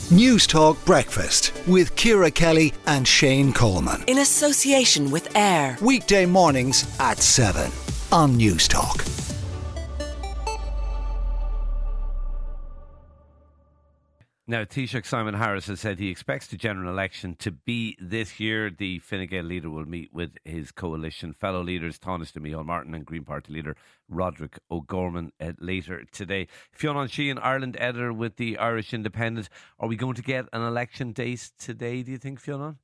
News Talk Breakfast with Ciara Kelly and Shane Coleman. In association with AIR. Weekday mornings at 7 on News Talk. Now, Taoiseach Simon Harris has said he expects the general election to be this year. The Fine Gael leader will meet with his coalition fellow leaders, Tánaiste Micheál Martin and Green Party leader Roderick O'Gorman later today. Fionn Sheahan, Ireland editor with the Irish Independent. Are we going to get an election date today, do you think, Fionn?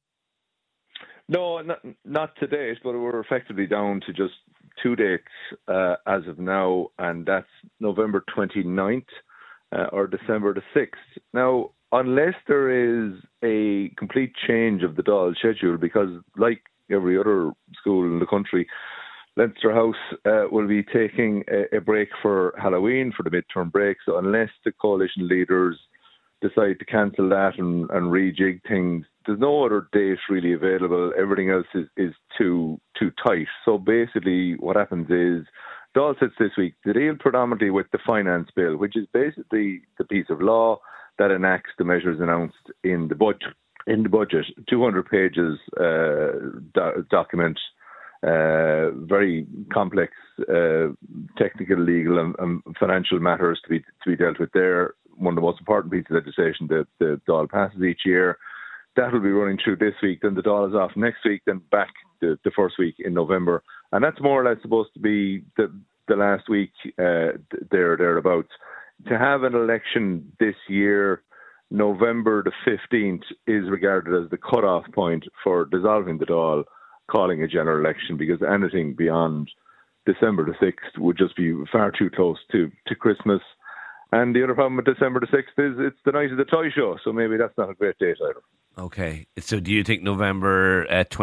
No, not to date, but we're effectively down to just two dates as of now, and that's November 29th. Or December the 6th. Now, unless there is a complete change of the Dáil schedule, because like every other school in the country, Leinster House will be taking a break for Halloween, for the midterm break. So unless the coalition leaders decide to cancel that and rejig things, there's no other date really available. Everything else is too tight. So basically what happens is, Dáil sits this week to deal predominantly with the finance bill, which is basically the piece of law that enacts the measures announced in the budget. 200 pages document, very complex technical, legal and financial matters to be dealt with there. One of the most important pieces of legislation that the Dáil passes each year. That will be running through this week. Then the Dáil is off next week, then back the first week in November. And that's more or less supposed to be the last week thereabouts. To have an election this year, November the 15th, is regarded as the cut-off point for dissolving the Dáil, calling a general election, because anything beyond December the 6th would just be far too close to Christmas. And the other problem with December the 6th is it's the night of the toy show, so maybe that's not a great date either. Okay, so do you think November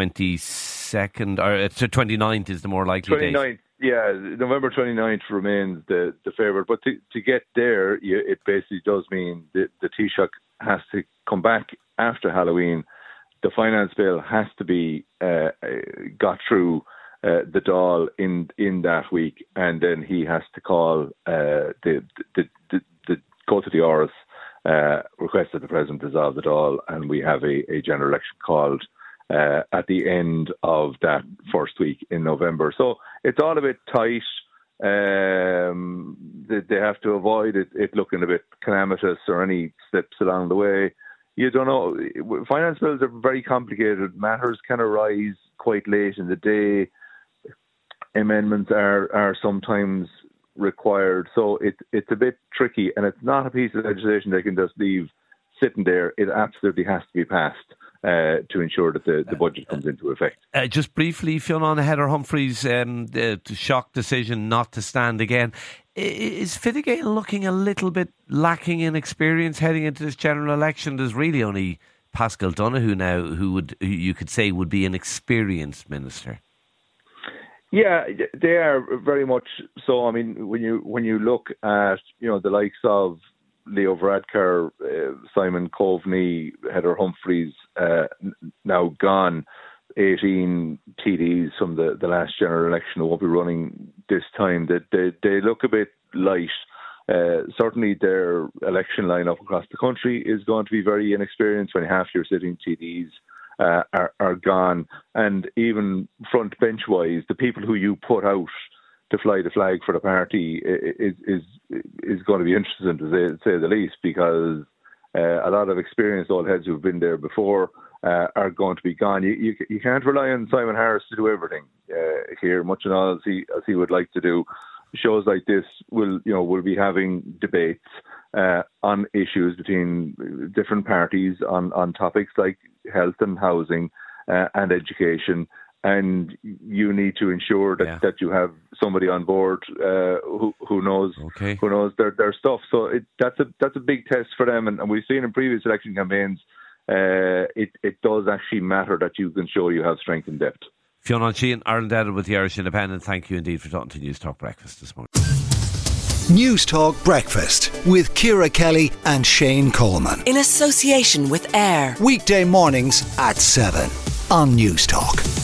22nd or 29th is the more likely 29th, date? Yeah, November 29th remains the favourite. But to get there, it basically does mean that the Taoiseach has to come back after Halloween. The finance bill has to be got through the Dáil in that week, and then he has to call go to the Áras. Request that the President dissolve the Dáil, and we have a general election called at the end of that first week in November. So it's all a bit tight. They have to avoid it looking a bit calamitous or any slips along the way. You don't know. Finance bills are very complicated. Matters can arise quite late in the day. Amendments are sometimes required, so it's a bit tricky, and it's not a piece of legislation they can just leave sitting there. It absolutely has to be passed to ensure that the budget comes into effect. Just briefly, Fionn, Heather Humphreys' the shock decision not to stand again. Is Fine Gael looking a little bit lacking in experience heading into this general election? There's really only Paschal Donoghue now who you could say would be an experienced minister. Yeah, they are very much so. I mean, when you look at the likes of Leo Varadkar, Simon Coveney, Heather Humphreys, now gone, 18 TDs from the last general election who won't be running this time, that they look a bit light. Certainly their election lineup across the country is going to be very inexperienced when half your sitting TDs are gone, and even front bench wise, the people who you put out to fly the flag for the party is going to be interesting, to say the least, because a lot of experienced old heads who've been there before are going to be gone. You can't rely on Simon Harris to do everything here, much and all as he would like to do. Shows like this will be having debates on issues between different parties on topics like health and housing and education, and you need to ensure that you have somebody on board who knows their stuff. So that's a big test for them, and we've seen in previous election campaigns it does actually matter that you can show you have strength and depth. Fionn Sheahan, Ireland editor with the Irish Independent, thank you indeed for talking to News Talk Breakfast this morning. News Talk Breakfast with Ciara Kelly and Shane Coleman. In association with AIR. Weekday mornings at 7 on News Talk.